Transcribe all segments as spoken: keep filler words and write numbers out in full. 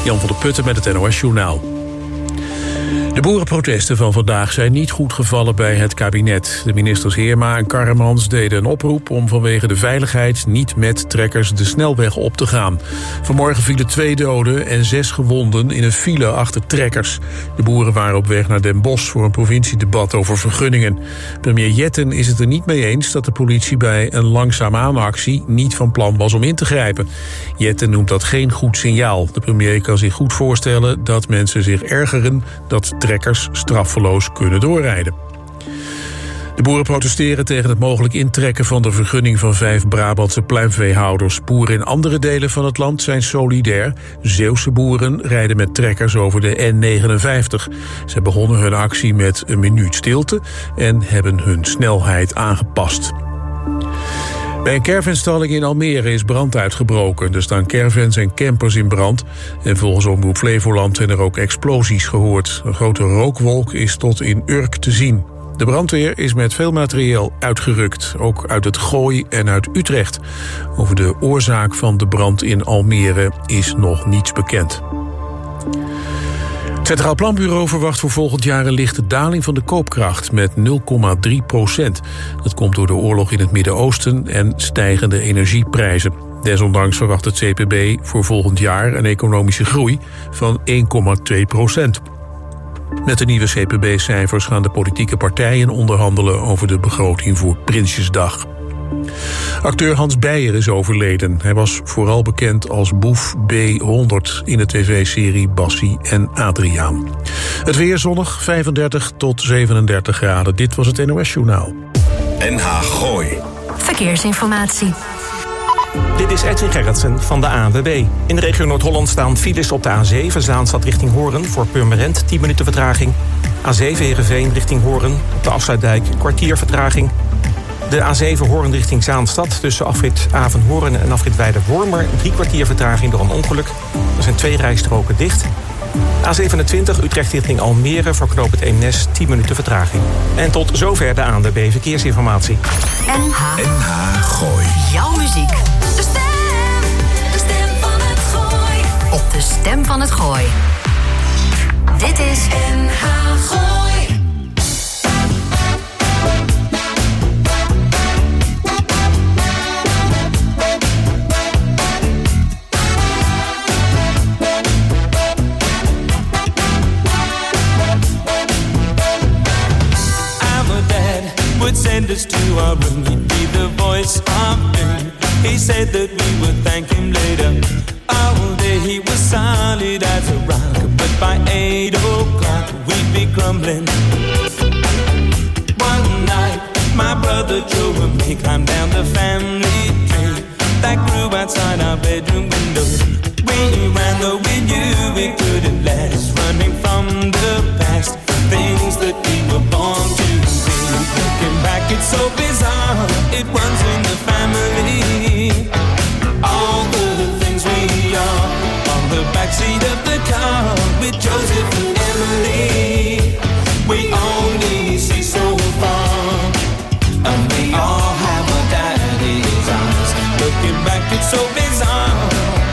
Jan van der Putten met het N O S-journaal. De boerenprotesten van vandaag zijn niet goed gevallen bij het kabinet. De ministers Heerma en Karremans deden een oproep om vanwege de veiligheid niet met trekkers de snelweg op te gaan. Vanmorgen vielen twee doden en zes gewonden in een file achter trekkers. De boeren waren op weg naar Den Bosch voor een provinciedebat over vergunningen. Premier Jetten is het er niet mee eens dat de politie bij een langzaamaan-actie niet van plan was om in te grijpen. Jetten noemt dat geen goed signaal. De premier kan zich goed voorstellen dat mensen zich ergeren dat trekkers straffeloos kunnen doorrijden. De boeren protesteren tegen het mogelijk intrekken van de vergunning van vijf Brabantse pluimveehouders. Boeren in andere delen van het land zijn solidair. Zeeuwse boeren rijden met trekkers over de N negenenvijftig. Ze begonnen hun actie met een minuut stilte en hebben hun snelheid aangepast. Bij een caravansstalling in Almere is brand uitgebroken. Er staan caravans en campers in brand. En volgens Omroep Flevoland zijn er ook explosies gehoord. Een grote rookwolk is tot in Urk te zien. De brandweer is met veel materieel uitgerukt. Ook uit het Gooi en uit Utrecht. Over de oorzaak van de brand in Almere is nog niets bekend. Het Centraal Planbureau verwacht voor volgend jaar een lichte daling van de koopkracht met nul komma drie procent. Dat komt door de oorlog in het Midden-Oosten en stijgende energieprijzen. Desondanks verwacht het C P B voor volgend jaar een economische groei van één komma twee procent. Met de nieuwe C P B-cijfers gaan de politieke partijen onderhandelen over de begroting voor Prinsjesdag. Acteur Hans Beyer is overleden. Hij was vooral bekend als Boef B honderd in de tv-serie Bassie en Adriaan. Het weer zonnig, vijfendertig tot zevenendertig graden. Dit was het N O S-journaal. N H Gooi. Verkeersinformatie. Dit is Edwin Gerritsen van de A N W B. In de regio Noord-Holland staan files op de A zeven Zaanstad richting Hoorn voor Purmerend tien minuten vertraging. A zeven Heerenveen richting Hoorn op de Afsluitdijk een kwartier vertraging. De A zeven Hoorn richting Zaanstad tussen afrit Avenhoorn en afrit Weide-Wormer drie kwartier vertraging door een ongeluk. Er zijn twee rijstroken dicht. A zevenentwintig Utrecht richting Almere voor knooppunt Eemnes tien minuten vertraging. En tot zover de A N W B Verkeersinformatie. N H N H Gooi. Jouw muziek. De stem. De stem van het Gooi. Op de stem van het Gooi. Dit is N H Gooi. Would send us to our room, he'd be the voice of doom. He said that we would thank him later. All day he was solid as a rock, but by eight o'clock we'd be crumbling. One night my brother Joe and me climbed down the family tree that grew outside our bedroom window. We ran though we knew it couldn't last, running from the past, things that we were born to be. Looking back, it's so bizarre. It runs in the family. All the things we are on the backseat of the car with Joseph and Emily. We only see so far, and we all have a daddy's eyes. Looking back, it's so bizarre.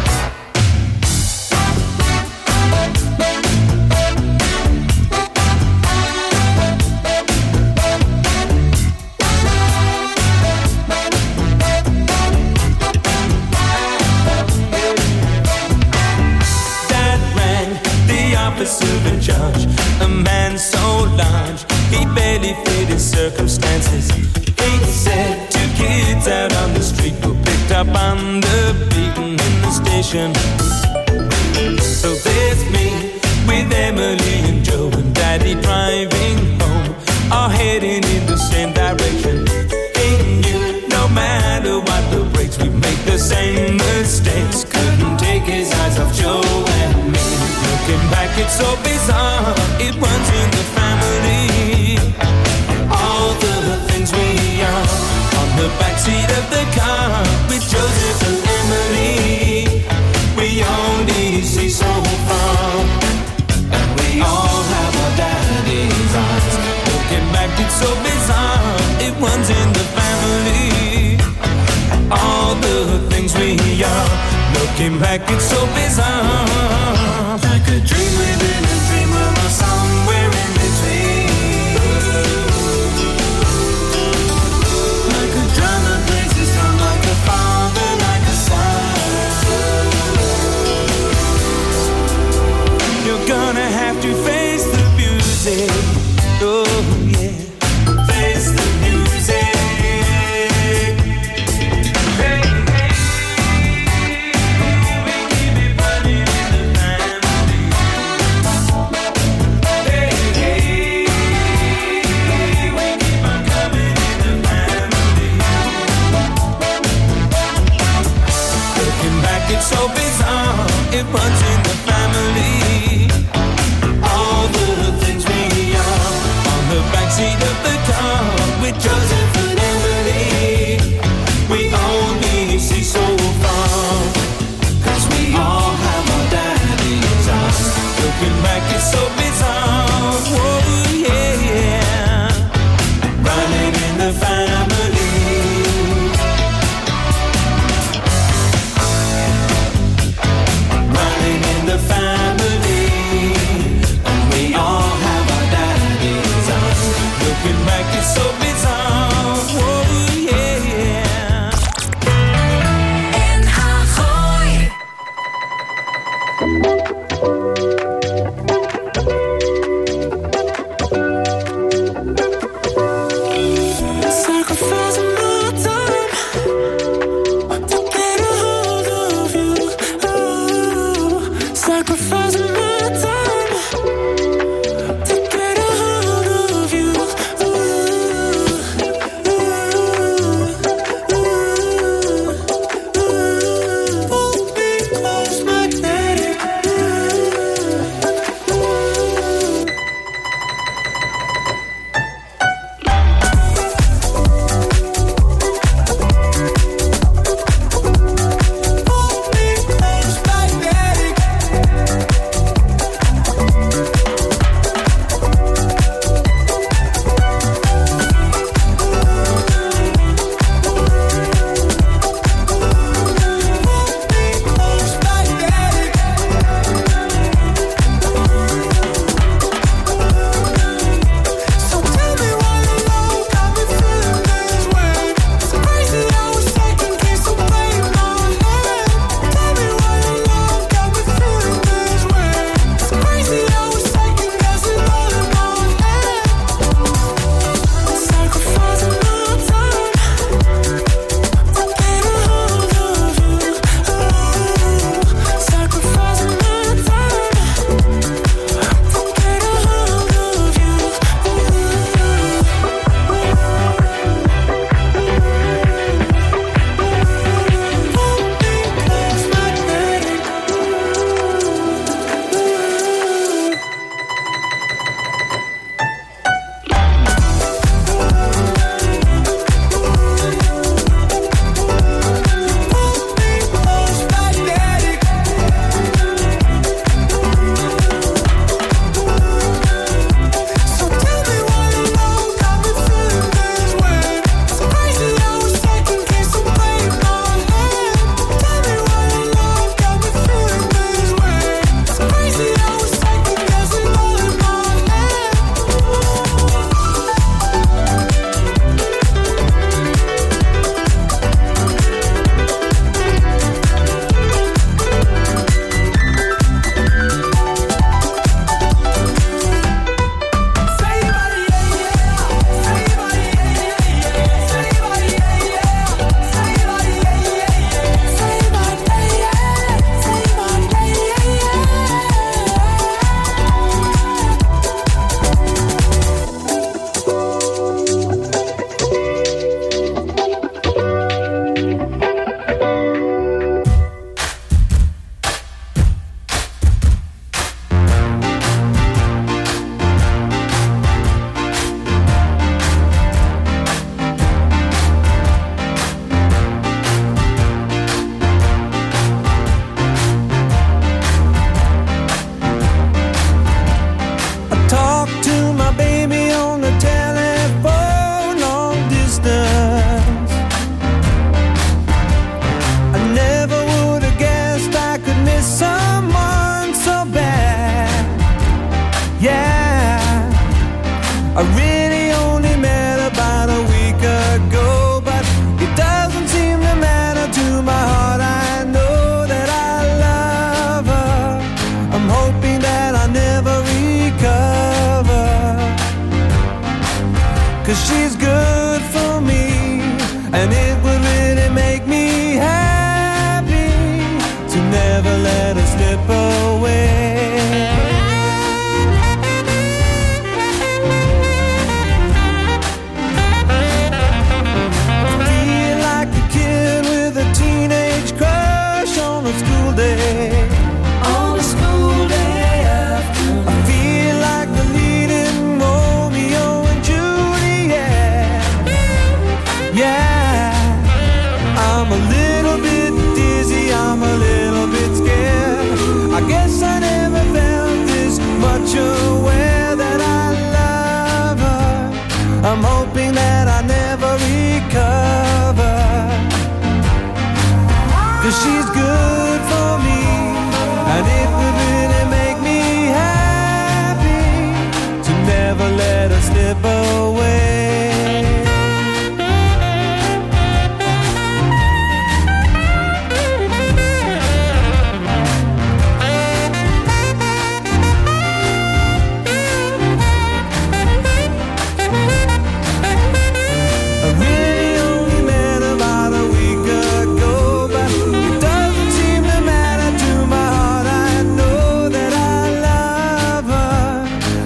In charge, a man so large he barely fit his circumstances. He said two kids out on the street were picked up on the beaten in the station. So there's me with Emily and Joe and Daddy driving home, all heading in the same direction. He knew no matter what the brakes, we make the same mistakes. Couldn't take his eyes off Joe and me. Looking back, it's so bizarre. It runs in the family. All the things we are on the backseat of the car with Joseph and Emily. We only see so far, and we all have our daddy's eyes. Looking back, it's so bizarre. It runs in the family. All the things we are. Looking back, it's so bizarre. family. All the things we are on the backseat of the car with Joseph and Emily. We only see so far, 'cause we all have our daddy's eyes. Looking back, it's so bizarre. Whoa, yeah, yeah. Running in the family. Running in the family. And we all have our daddy's eyes. Looking back, it's so bizarre. Whoa, yeah, yeah. N H Gooi. Sacrificing my time to get a hold of you. Oh, sacrificing my time to get a hold of you. Ooh, ooh, ooh, ooh. Pull me close, magnetic. Ooh, ooh. Away.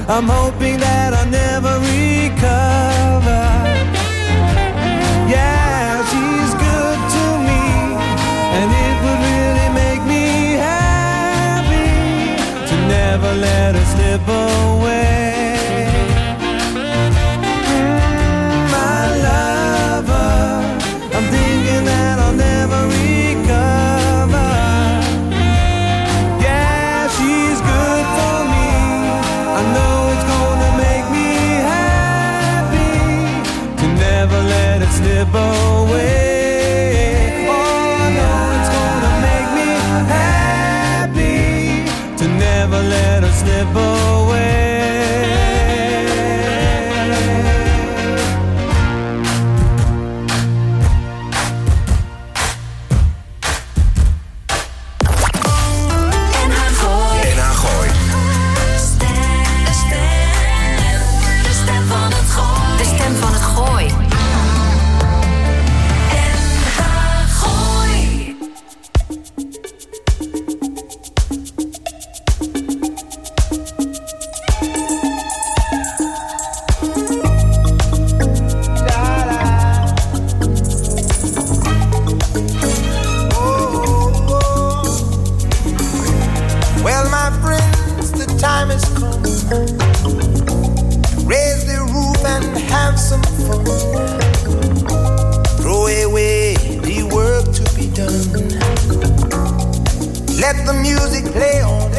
I'm hoping that I'll never recover. Yeah, she's good to me, and it would really make me happy to never let her slip away. Mm, my lover, I'm thinking that I'll never recover. Yeah, she's good for me, I know it's gonna make me happy to never let it slip away. Oh, I know it's gonna make me happy to never let her slip away. En haar gooi. En haar gooi. De stem van het gooi. De stem van het gooi. En haar gooi. Well, my friends, the time has come. Raise the roof and have some fun. Throw away the work to be done. Let the music play on.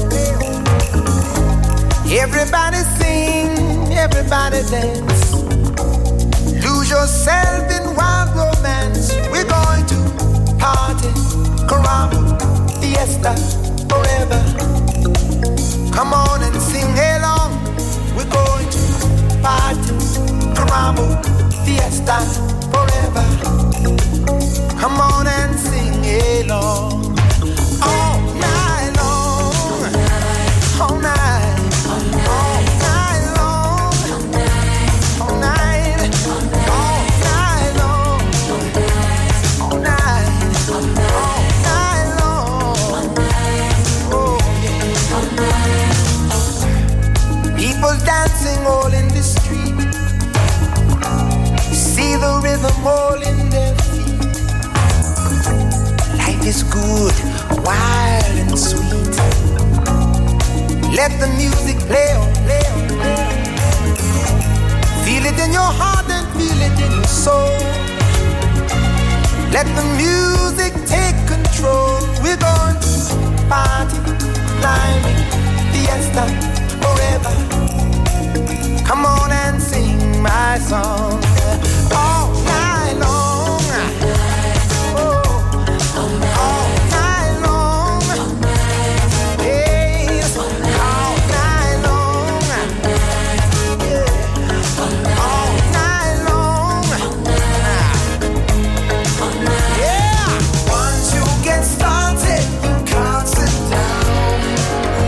Everybody sing, everybody dance. Lose yourself in wild romance. We're going to party, caramba, fiesta, forever. Come on and sing along. We're going to party, caramba, fiesta, forever. Come on and sing along. All night long, all night, all night long, all night, all night long, all night, all night long. Oh, yeah. People dancing all in the street. See the rhythm all in their feet. Life is good, wild and sweet. Let the music play on, play on, play on. Feel it in your heart and feel it in your soul. Let the music take control. We're going to party, climbing, fiesta, forever. Come on and sing my song all night long. Oh, all night long. Yes, all night long. Yeah, all night long. Yeah, once you get started, you can't sit down.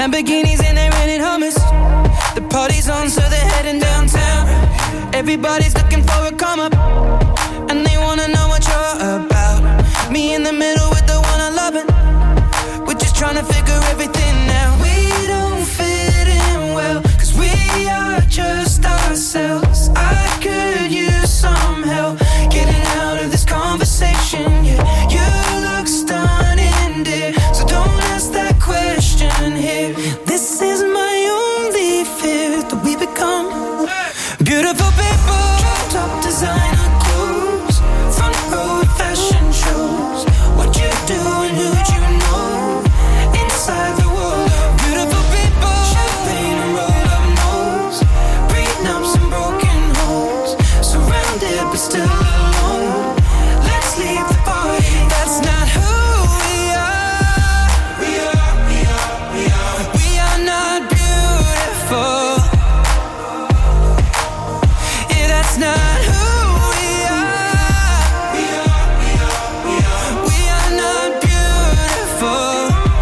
Lamborghinis and they're renting hummus. The party's on, so they're heading downtown. Everybody's looking for a come up, and they wanna know what you're about. Me in the middle with the one I love it. We're just trying to figure everything out. We don't fit in well, cause we are just ourselves. I could use some help getting out of this conversation. Yeah, you look stunning, dear, so don't ask that question here. This is my only fear, that we become beautiful people. Top designer clothes, front row fashion shows. What you do and who'd you know? Inside the world of beautiful people. Champagne and rolled up nose, prenups and broken homes. Surrounded but still alone. Let's leave the party. That's not who we are. We are, we are, we are. We are not beautiful. Yeah, that's not who we are. We are, we are, we are. We are not beautiful.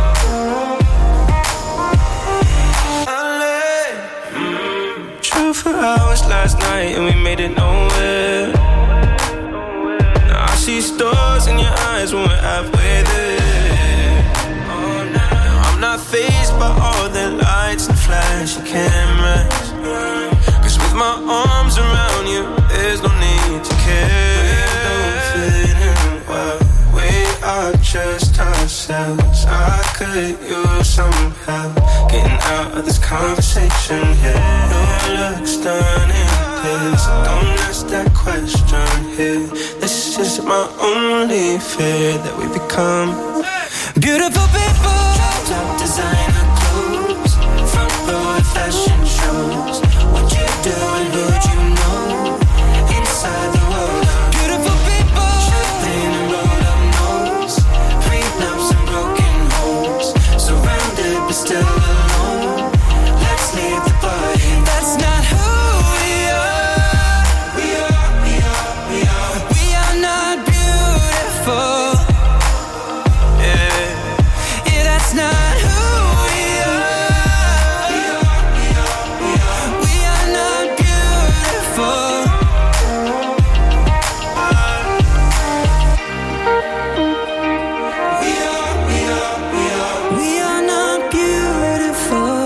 Drove for hours last night and we made it nowhere. Now I see stars in your eyes when we're halfway there. Oh, now I'm not fazed by all the lights and flashy cameras. Cause with my arms around you, there's no need to care. We don't fit in well, we are just ourselves. I could use some help getting out of this conversation here. You look stunning, please don't ask that question here. This is my only fear, that we become beautiful people. Top designer clothes, front row fashion shows. What you do and who'd you know? Inside the world of beautiful people. Champagne and rolled up nose, prenups and broken homes. Surrounded but still alone. Let's leave the party. That's not who we are. We are, we are, we are. We are not beautiful. Yeah, yeah, that's not who we are. We are, we are, we are. We are not beautiful. We are, we are, we are. We are not beautiful.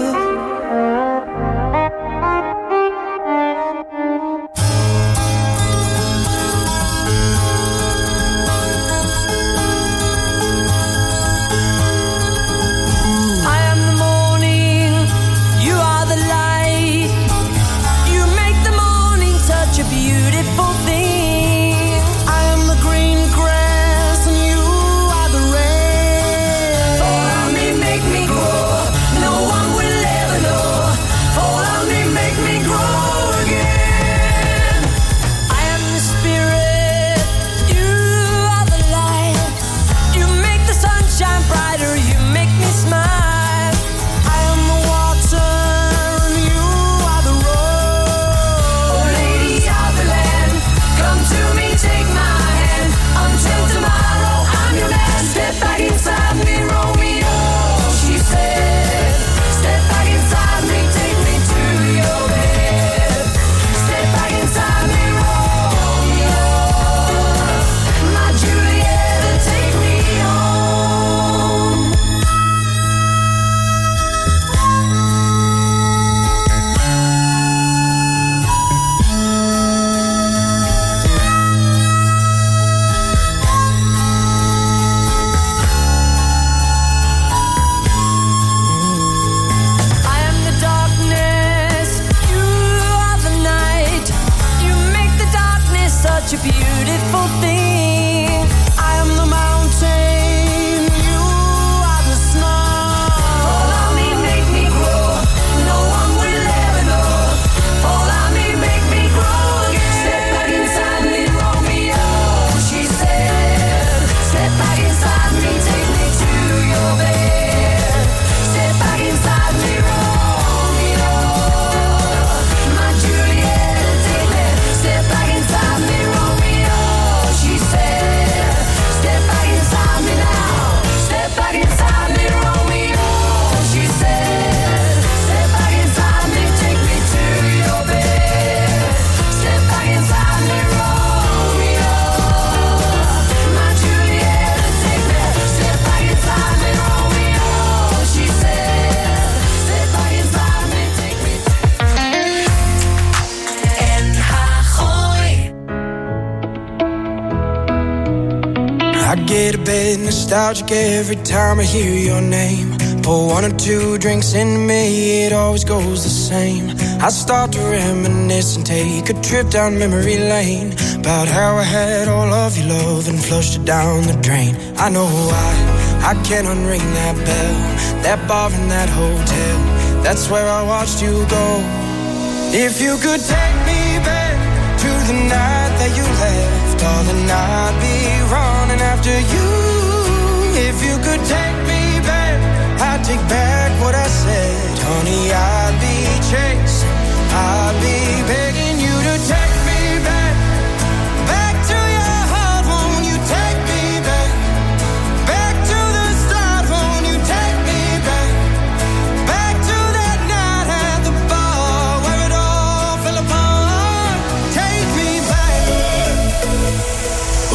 I am the morning, you are the light. You make the morning such a beautiful thing. I am the green grass and you are the rain. Fall on me, make me grow. No one will ever know. Fall on me, make me grow again. I am the spirit, you are the light. You make the sunshine brighter, you make me smile. I am the water and you are the road. Oh, lady of the land, come to me, take my hand. Until tomorrow, I'm your man. Step back inside me, Romeo, she said. Step back inside me, take me to your bed. Step back inside me, Romeo, my Juliet, and take me home. I am the darkness, you are the night. You make the darkness such a beautiful thing. I am the mountain, you are the snow. Fall on me, make me grow. No one will ever know. Fall on me, make me grow again. Step back inside me, Romeo, she said. Step back inside me, take me to your bed. Step back inside me, Romeo, my Juliet, take me. Step back inside me, Romeo, she said. get a bit nostalgic every time I hear your name. Pour one or two drinks into me, it always goes the same. I start to reminisce and take a trip down memory lane, about how I had all of your love and flushed it down the drain. I know why, I can't unring that bell, that bar in that hotel, that's where I watched you go. If you could take me back to the night that you left, darling, I'd be running after you. If you could take me back, I'd take back what I said. Honey, I'd be chasing, I'd be begging you to take me back, back to your heart. Won't you take me back, back to the start? Won't you take me back, back to that night at the bar where it all fell apart? Take me back. Ooh.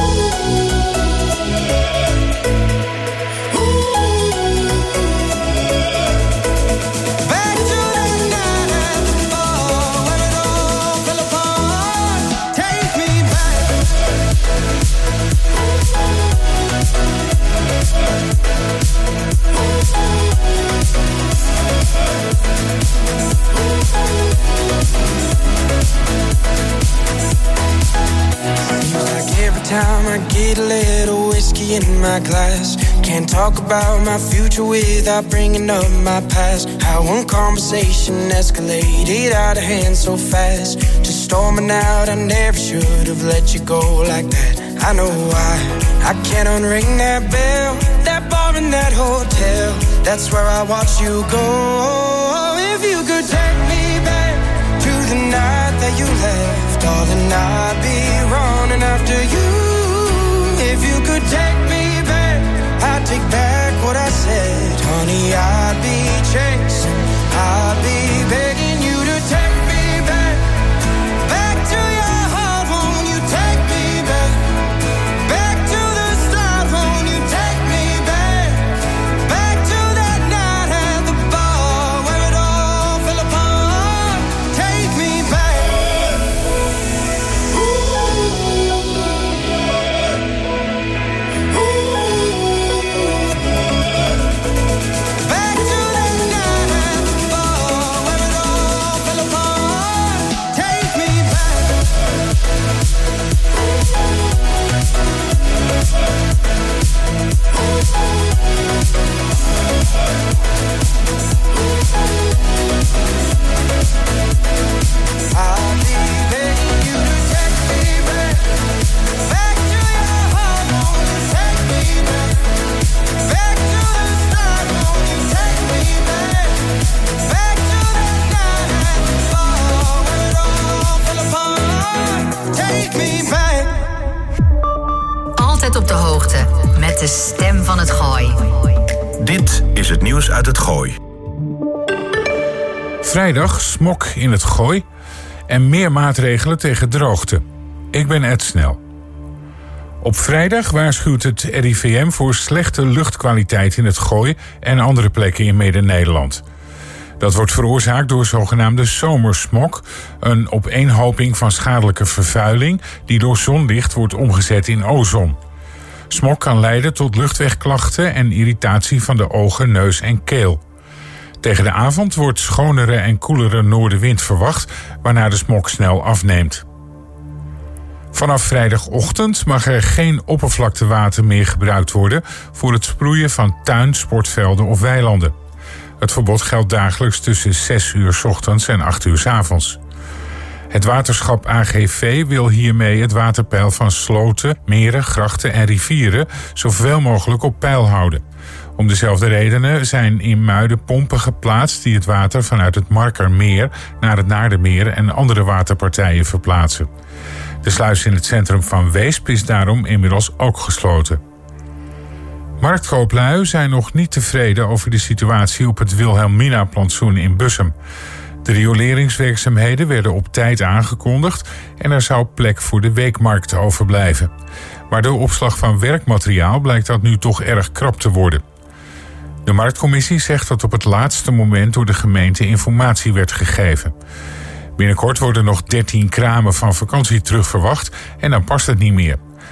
Time I get a little whiskey in my glass, can't talk about my future without bringing up my past. How one conversation escalated out of hand so fast, just storming out. I never should have let you go like that. I know why, I can't unring that bell, that bar in that hotel, that's where I watched you go. If you could take me back to the night that you left, darling, I'd be running after you. If you could take me back, I'd take back what I said. Honey, I'd be chasing, I'd be begging you to take me back, back to your heart. Won't you take me back, back to the start? Won't you take me back, back to that night at the bar where it all fell apart? Take me back. Altijd op de hoogte met de stem van het Gooi. Dit is het nieuws uit het Gooi. Vrijdag smok in het Gooi en meer maatregelen tegen droogte. Ik ben Ed Snel. Op vrijdag waarschuwt het R I V M voor slechte luchtkwaliteit in het Gooi en andere plekken in Midden-Nederland. Dat wordt veroorzaakt door zogenaamde zomersmok, een opeenhoping van schadelijke vervuiling die door zonlicht wordt omgezet in ozon. Smok kan leiden tot luchtwegklachten en irritatie van de ogen, neus en keel. Tegen de avond wordt schonere en koelere noordenwind verwacht, waarna de smok snel afneemt. Vanaf vrijdagochtend mag er geen oppervlaktewater meer gebruikt worden voor het sproeien van tuin, sportvelden of weilanden. Het verbod geldt dagelijks tussen zes uur 's ochtends en acht uur 's avonds. Het waterschap A G V wil hiermee het waterpeil van sloten, meren, grachten en rivieren zoveel mogelijk op peil houden. Om dezelfde redenen zijn in Muiden pompen geplaatst die het water vanuit het Markermeer naar het Naardermeer en andere waterpartijen verplaatsen. De sluis in het centrum van Weesp is daarom inmiddels ook gesloten. Marktkooplui zijn nog niet tevreden over de situatie op het Wilhelmina-plantsoen in Bussum. De rioleringswerkzaamheden werden op tijd aangekondigd en er zou plek voor de weekmarkt overblijven. Maar door opslag van werkmateriaal blijkt dat nu toch erg krap te worden. De marktcommissie zegt dat op het laatste moment door de gemeente informatie werd gegeven. Binnenkort worden nog dertien kramen van vakantie terugverwacht en dan past het niet meer.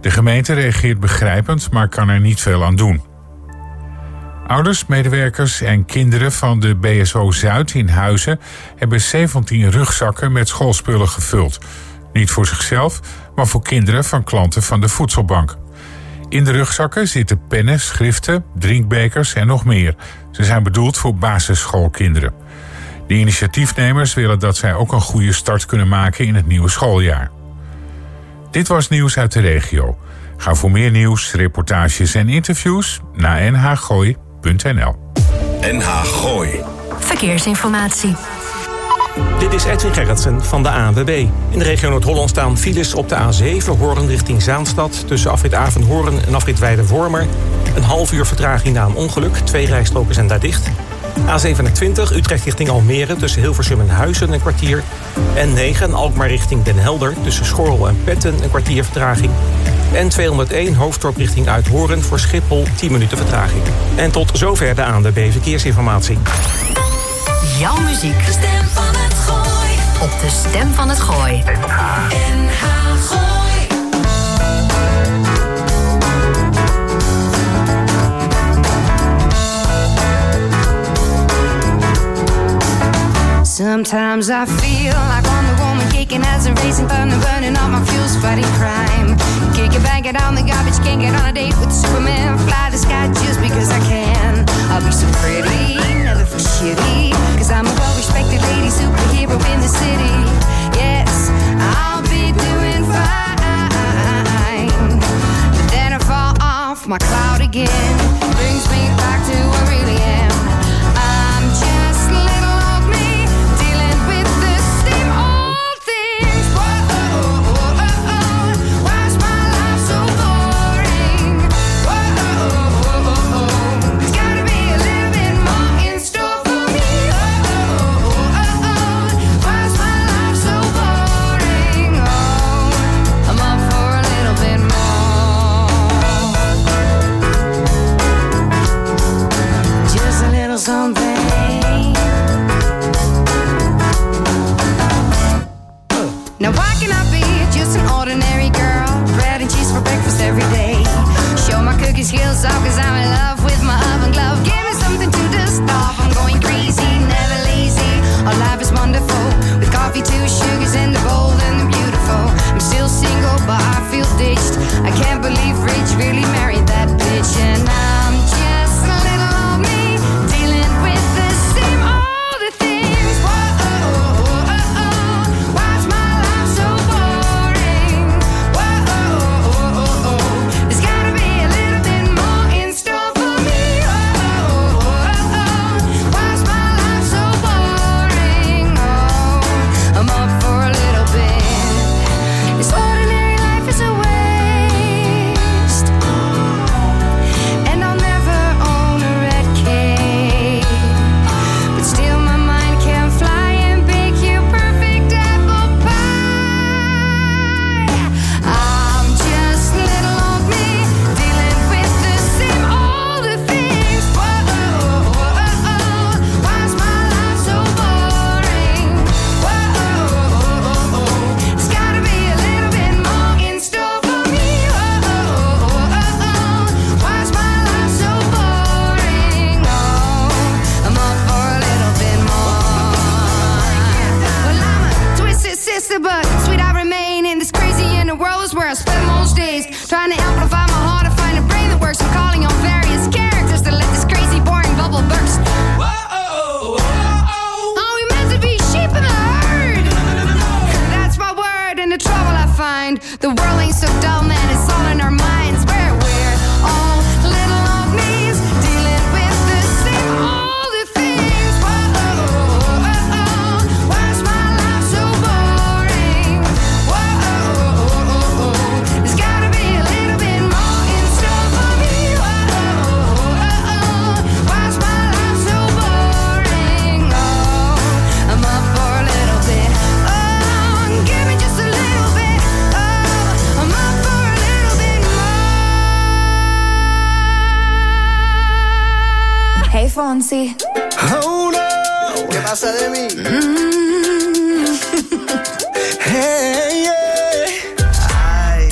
De gemeente reageert begrijpend, maar kan er niet veel aan doen. Ouders, medewerkers en kinderen van de B S O Zuid in Huizen hebben zeventien rugzakken met schoolspullen gevuld. Niet voor zichzelf, maar voor kinderen van klanten van de voedselbank. In de rugzakken zitten pennen, schriften, drinkbekers en nog meer. Ze zijn bedoeld voor basisschoolkinderen. De initiatiefnemers willen dat zij ook een goede start kunnen maken in het nieuwe schooljaar. Dit was nieuws uit de regio. Ga voor meer nieuws, reportages en interviews naar n h gooi punt n l. N H Gooi. Verkeersinformatie. Dit is Edwin Gerritsen van de A N W B. In de regio Noord-Holland staan files op de A zeven... Hoorn richting Zaanstad tussen afrit Avenhoorn en afrit Weide-Wormer. Een half uur vertraging na een ongeluk. Twee rijstroken zijn daar dicht. A zevenentwintig Utrecht richting Almere tussen Hilversum en Huizen een kwartier. N negen Alkmaar richting Den Helder tussen Schorrel en Petten een kwartier vertraging. N tweehonderdéén Hoofddorp richting Uithoorn voor Schiphol tien minuten vertraging. En tot zover de A N W B Verkeersinformatie. Jouw muziek. De stem van het Gooi. Op de stem van het Gooi. N H Gooi. Sometimes I feel like Wonder Woman kicking as a racing thunder, burning all my fuels, fighting crime. Kick it, bang it on the garbage, can't get on a date with Superman. Fly the sky just because I can. I'll be so pretty, never feel shitty, cause I'm a well-respected lady superhero in the city. Yes, I'll be doing fine, but then I fall off my cloud again. Brings me back to who I really am. I'm just little old me, dealing with the same old things. Whoa, oh, oh, oh, oh. Why's my life so boring? Whoa, oh, oh, oh, oh. There's gotta be a little bit more in store for me. Oh, oh, oh, oh, oh. Why's my life so boring? Oh, I'm up for a little bit more. Just a little something. Now why can I be just an ordinary girl? Bread and cheese for breakfast every day. Show my cookie skills off cause I'm in love with my oven glove. Give me something to dust off, I'm going crazy, never lazy. Our life is wonderful, with coffee, two sugars and the bold and the beautiful. I'm still single but I feel ditched. I can't believe Rich really married that bitch. And I'm just a little old me, dealing with the same old things. Whoa, oh, oh, oh, oh. Why's my life so boring? Whoa, oh, oh, oh, oh. There's gotta be a little bit more in store for me. Oh, oh, oh, oh. Why's my life so boring? Oh, I'm up for a little bit. This ordinary life is a waste, and I'll never own a red cake. But still my mind can fly and bake you perfect apple pie. I'm just little old me, dealing with the same old things. Whoa, oh, oh, oh. Why's my life so boring? Whoa, oh, oh, oh. There's gotta be a little bit more in store for me. Whoa, oh, oh, oh. Why's my life so boring? Oh, I'm up for a little bit more. Well, I'm a twisted sister, but sweet I remain in this crazy inner world is where I spend most days. Trying to amplify my heart to find a brain that works. I'm calling on various characters to let this crazy, boring bubble burst. Are we meant to be sheep in the herd? That's my word, and the trouble I find. The world ain't so dull, man, it's all in our minds. Where we're all little old me's, dealing with the same old things. Whoa, oh, oh, oh. Why's my life so boring? Whoa, oh, oh, oh. There's gotta be a little bit more in store for me. Whoa, oh, oh, oh. Why's my life so boring? Oh, I'm up for a little bit. Oh, give me just a little bit. Oh, I'm up for a little bit more. Hey, Fonzie. Oh no, ¿qué pasa de mí? Mm. Hey, yeah. Ay. Tengo necesidad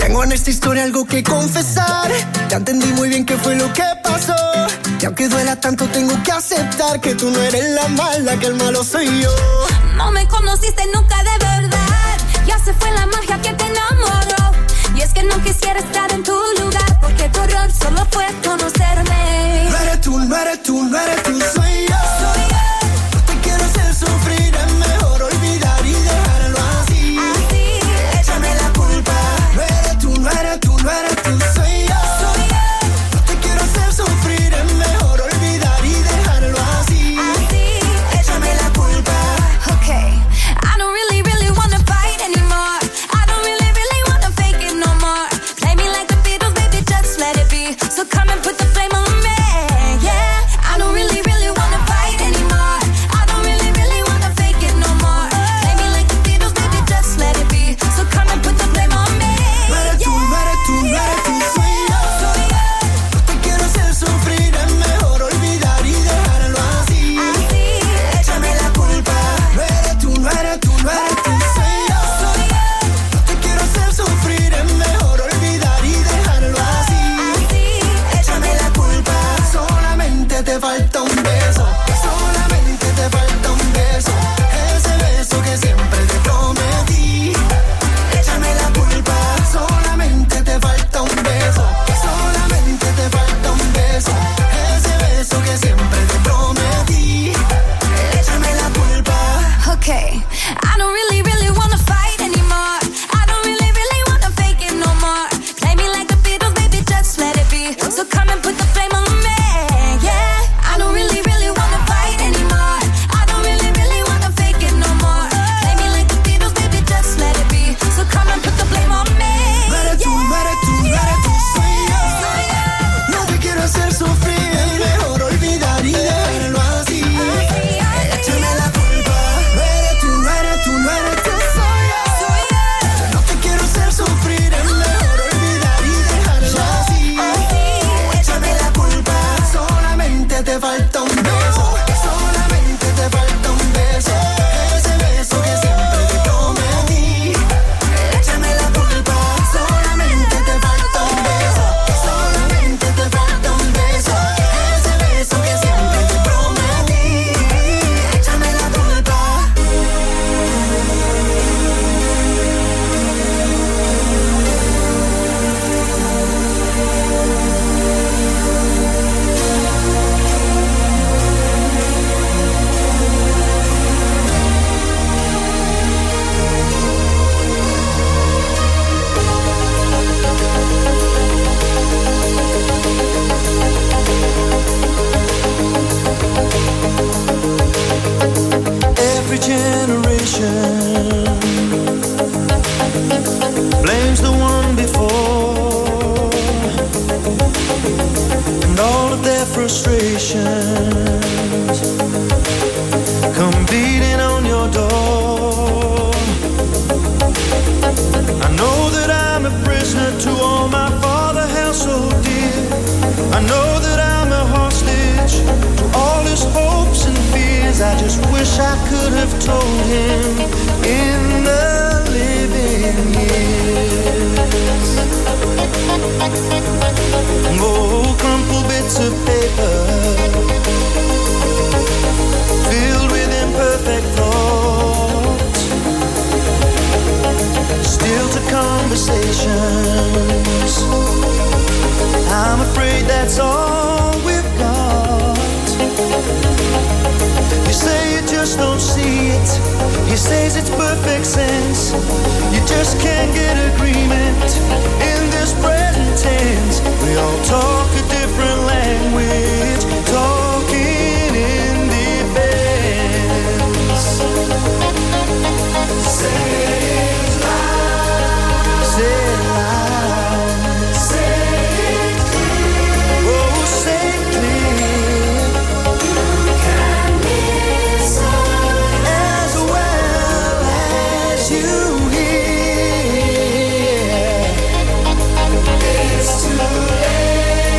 esta historia algo que confesar. Ya entendí muy bien qué fue lo que pasó. Y aunque duela tanto tengo que aceptar que tú no eres la mala, que el malo soy yo. No me conociste nunca de verdad. Ya se fue la magia que te enamoró. Y es que no quisiera estar en tu lugar, porque tu error solo fue conocerme. No eres tú, no eres tú, no eres tú, soy yo. Soy yo. No te quiero hacer sufrir, es mejor olvidar y dejarlo así. Así, échame la culpa. No eres tú, no eres tú, no eres tú, soy yo. Soy yo. No te quiero hacer sufrir, es mejor olvidar y dejarlo así. Así, échame la culpa. Okay, I don't really, really wanna fight anymore. I don't really, really wanna fake it no more. Play me like the Beatles, baby, just let it be. So come and put the flame on me, yeah. I don't really, really wanna fight anymore. I don't really, really wanna fake it no more. Play me like the Beatles, baby, just let it be. So come and put the flame on me, No eres tú, no eres tú, no eres tú, soy yo. Soy yo. No te quiero hacer sufrir, es mejor olvidar y dejarlo así. Así, échame la culpa. No eres tú, no eres tú, no eres tú, soy yo. soy yo. No te quiero hacer sufrir, es mejor olvidar y dejarlo así. Así, Échame la culpa. Solamente te falta un beso. Solamente te falta un beso. Ese beso que siempre te prometí. Échame la culpa. Solamente te falta un beso. Solamente te falta un beso. Ese beso que siempre te prometí. Échame la culpa. Okay, I don't really, really wanna fight anymore. I don't really, really wanna fake it no more. Play me like the Beatles, baby, just let it be. So come and put the flame on me, yeah. I don't really, really wanna fight anymore. I don't really, really wanna fake it no more. Play me like the Beatles, baby, just let it be. So come and put the flame on me, No eres tú, no eres tú, no eres tú, soy yo. Soy yo. No te quiero hacer sufrir, es mejor olvidar y dejarlo así. Échame la culpa. No eres tú, no eres tú, no eres tú, soy yo. Soy yo. Yo no te quiero hacer sufrir, es mejor olvidar y dejarlo así. Échame la culpa. Solamente te falta un beso. Solamente te falta un beso. Ese beso que siempre te prometí. Échame la culpa. Solamente te falta un beso. Solamente te falta un beso. Ese beso que siempre te prometí. Échame la culpa. Every generation blames the one before, and all of their frustrations come beating on your door. I know that I'm a prisoner to all my father held so dear. I know that I'm a hostage to all his hopes and fears. I just wish I could have told him in the living years. Oh, crumpled bits of paper filled with imperfect thoughts, still to conversations. I'm afraid that's all we've got. You say you just don't see it. He says it's perfect sense. You just can't get agreement in this present tense. We all talk a different language, talking in defense. Say it loud. Say it loud. Say it clear. Oh, say it clear. You can listen as well as you hear. It's too late.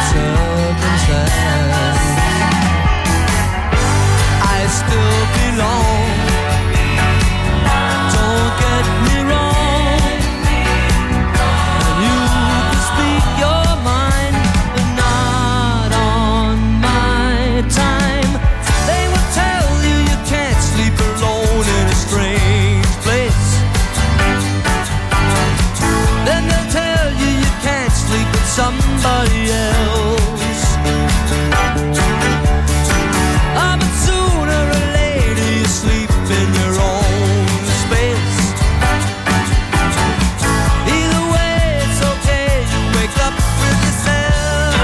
circumstance. I still belong. Don't get me wrong. You can speak your mind, but not on my time. They will tell you you can't sleep alone in a strange place. Then they'll tell you you can't sleep with somebody else. Ah, but sooner or later you sleep in your own space. Either way it's okay, you wake up with yourself.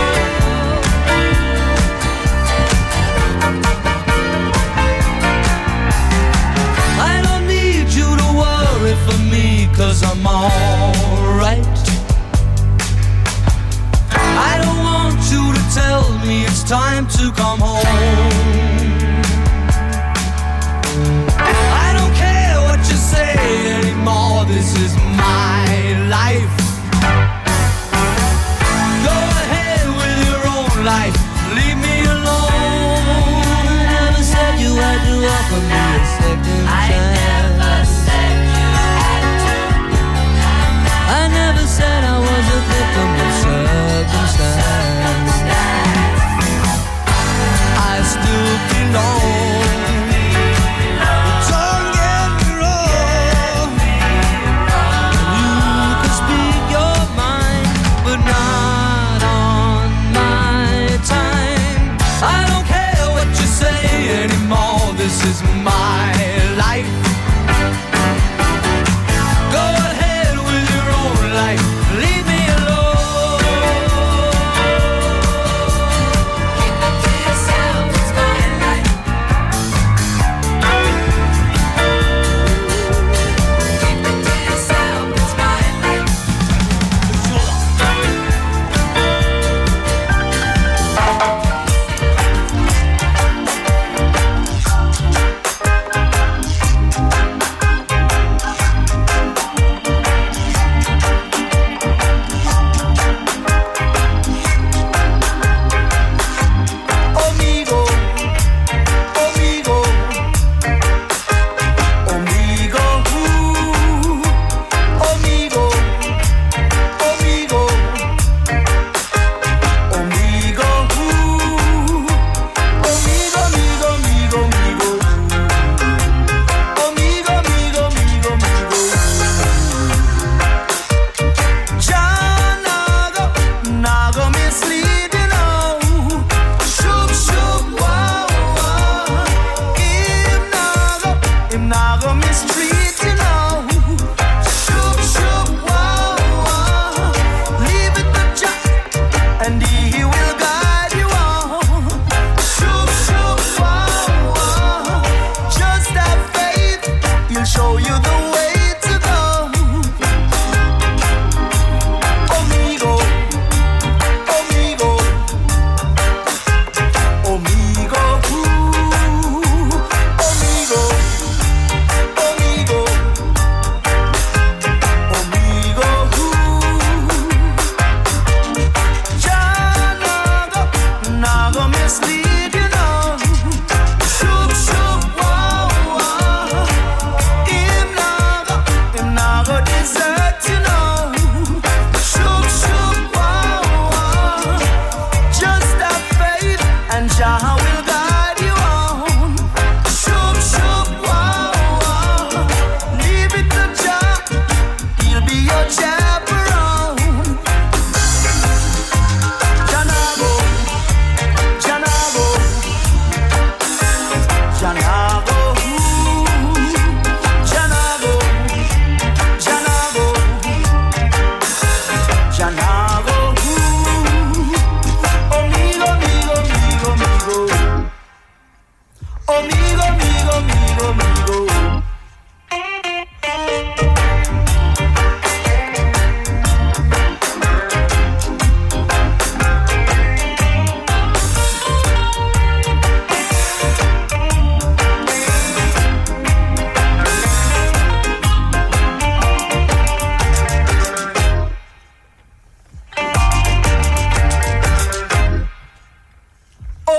I don't need you to worry for me, 'cause I'm alright. I don't want you to tell me it's time to come home. I don't care what you say anymore, this is my life. Go ahead with your own life, leave me alone. I never said you had to offer me a second chance. I never said you had to. I never said I was a victim of circumstance. I still belong. Don't get me wrong. You can speak your mind, but not on my time. I don't care what you say anymore, this is my life. Go ahead with your own life, leave me alone. Keep it to yourself, it's my life. Keep it to yourself, it's my life.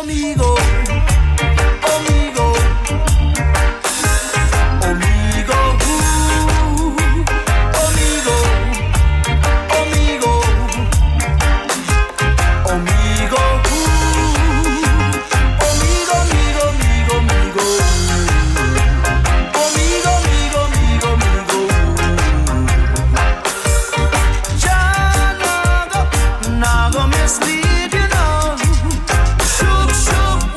amigo, amigo, amigo, uh, amigo, amigo, amigo, uh, amigo, amigo, amigo, amigo, amigo, amigo, amigo, amigo. Ya nago, nago mislead you know. Shoop, shoop.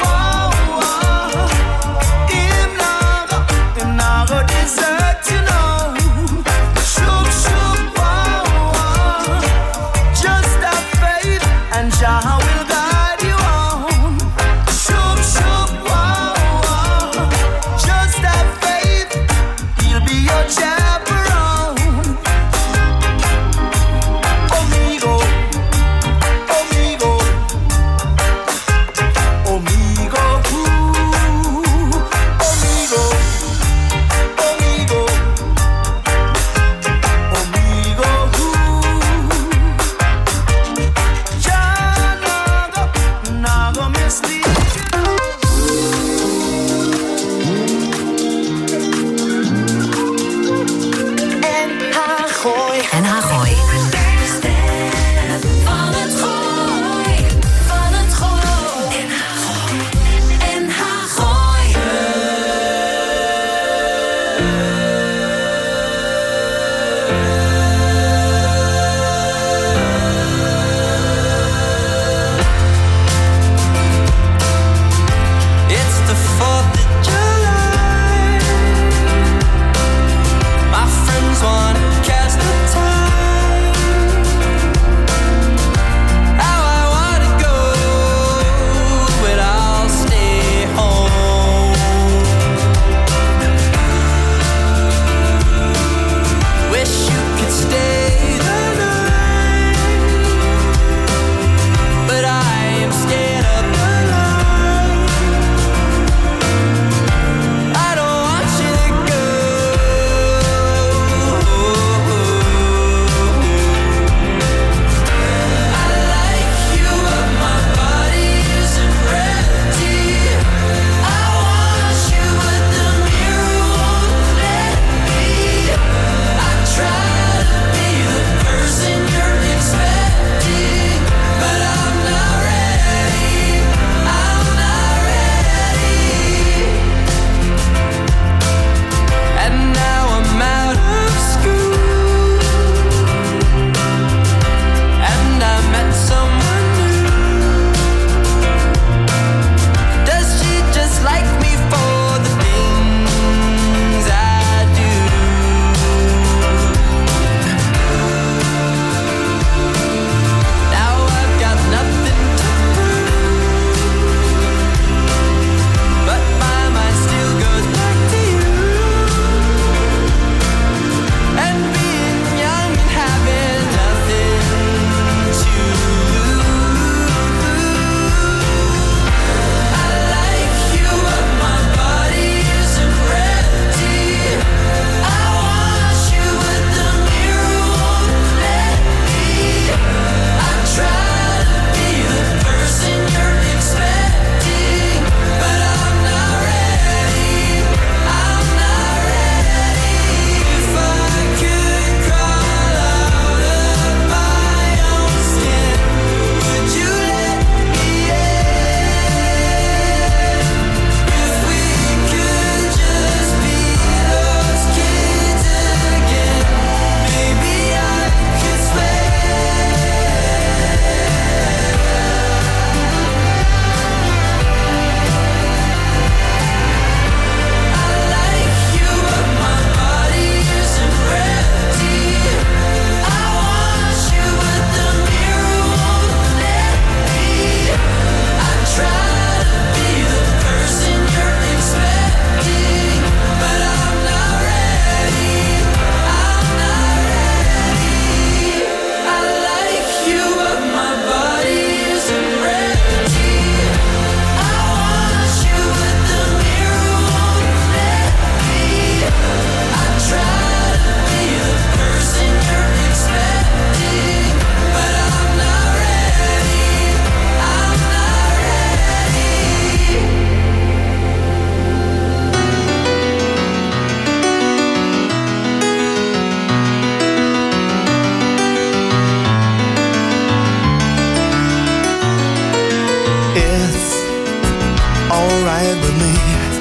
It's alright with me,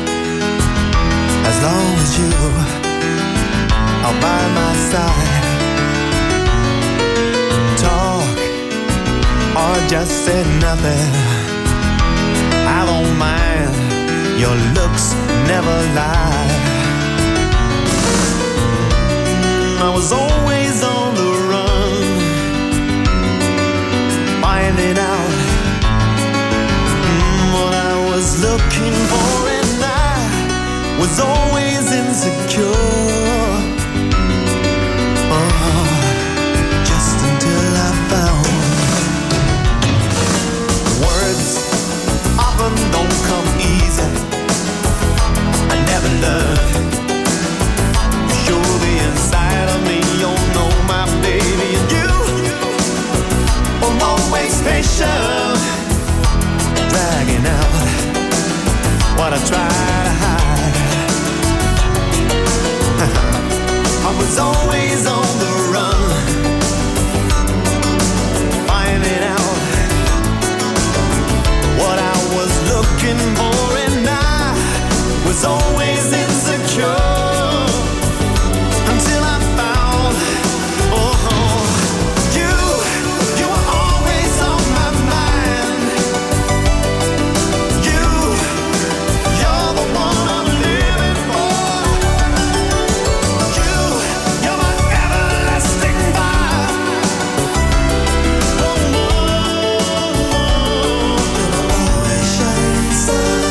as long as you are by my side. Talk or just say nothing, I don't mind, your looks never lie. I was always on the run, finding out mm, what I was looking for, and I was always insecure. Oh, just until I found words often don't come easy. I never learned to show the inside of me. You know my baby, and you were always patient, dragging out what I try to hide. I was always on the run, finding out what I was looking for, and I was always insecure until I found, oh, you, you were always on my mind. You, you're the one I'm living for. You, you're my everlasting vibe. Oh, oh, always shining star.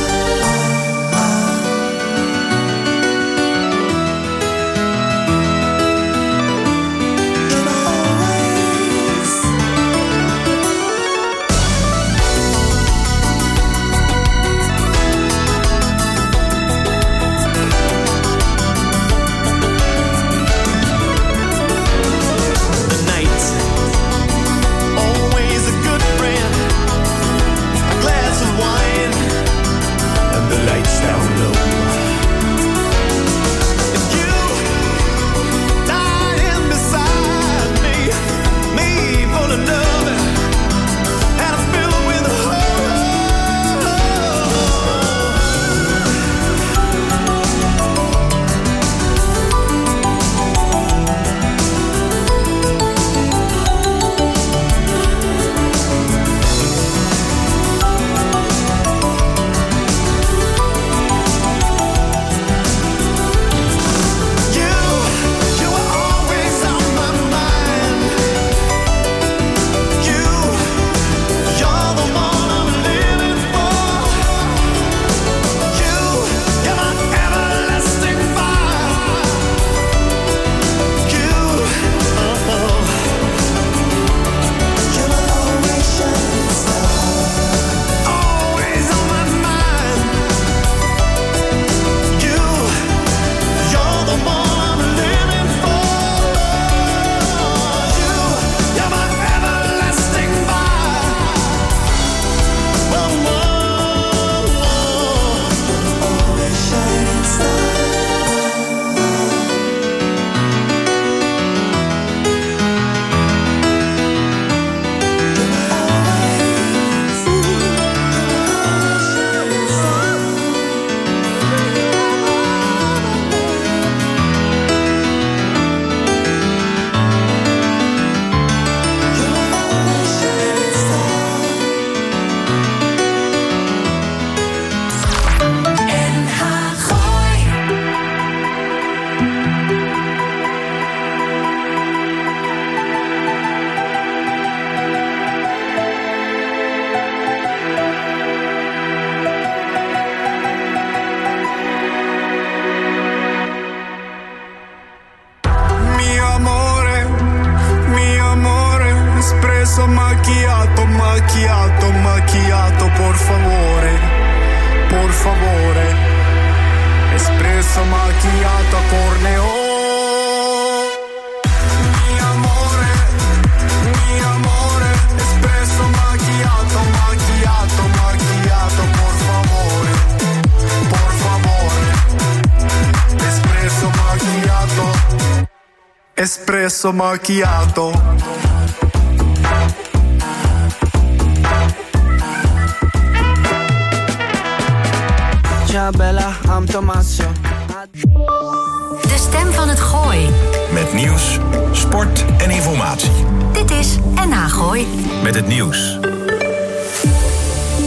The night, always a good friend. A glass of wine and the lights down low. And you lying beside me, me full of love and a pillow with a You, you were always on my mind. You, you're the one I'm living for. You, you're my everlasting fire. You, oh, you're my always shining star. Always on my mind. You, you're the one I'm living for. You, you're my everlasting fire. Whoa, whoa, whoa. Always shining star. N H Gooi. Mi amore, mi amore, espresso macchiato, macchiato, macchiato, por favore, por favore, espresso macchiato a corneo. Mi amore, mi amore, espresso macchiato, macchiato, macchiato, por favore, por favore, espresso macchiato. Espresso macchiato. Bella, I'm Tommaso. De stem van het Gooi. Met nieuws, sport en informatie. Dit is N H Gooi. Met het nieuws.